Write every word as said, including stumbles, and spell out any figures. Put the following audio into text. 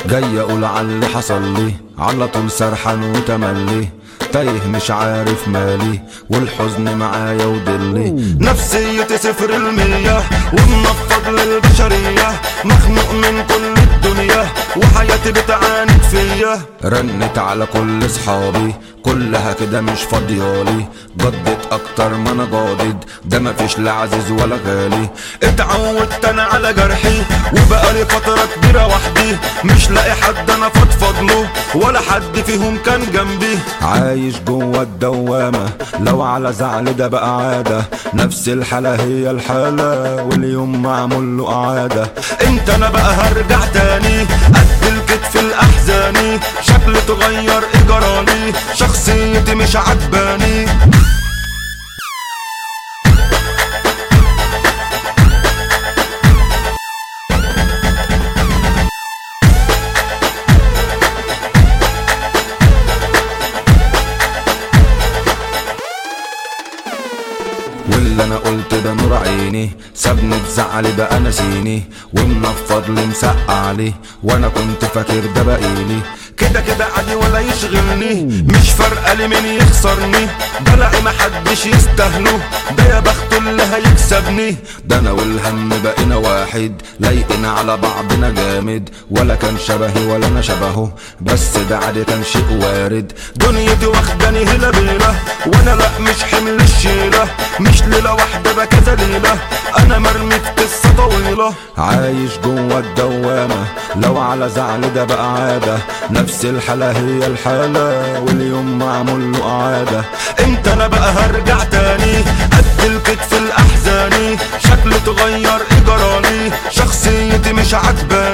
جاي اقول على اللي حصل لي، على طول سرحان وتملي، تايه مش عارف مالي، والحزن معايا ودلي. نفسيتي صفر المية ومنفض للبشرية، مخنوق من كل الدنيا وحياتي بتعاند فيا. رنت على كل صحابي كلها كده مش فاضيالي، جدت اكتر ما انا جادد، ده مفيش لا عزيز ولا غالي. اتعودت انا على جرحي وبقالي فترة كبيرة وحدي، مش لاقي حد انا فضفض له ولا حد فيهم كان جنبي. عايش جوه الدوامة لو على زعل ده بقى عادة، نفس الحالة هي الحالة واليوم معمول له اعادة. امتى انا بقى هرجع تاني قد الكتف الاحزاني، شكلي اتغير اجرالي، شخصيتي مش عجباني. واللي انا قلت ده نور عيني، سابني بزعلي بقى نسيني، ومنفض لي مسقع لي، وانا كنت فاكر ده بقيلي. كده كده عادي ولا يشغلني، مش فارقة لي مين يخسرني، بلاقي محدش يستاهله، ده يا بخته اللي هيكسبني. ده انا والهم بقينا واحد، لايقين على بعضنا جامد، ولا كان شبهي ولا انا شبهه، بس ده عادي كان شيء وارد. دنيتي واخداني هلا بيلا وانا لا مش حمل الشيلة، مش ليلة واحدة ده كذا ليلة، انا مرمي في قصة طويلة. عايش جوه الدوامة لو على زعل ده بقى عادة، نفس الحالة هي الحالة واليوم معمول له اعادة. امتى انا بقى هرجع تاني قد الكتف الاحزاني، شكلي اتغير اجرالي، شخصيتي مش عجباني.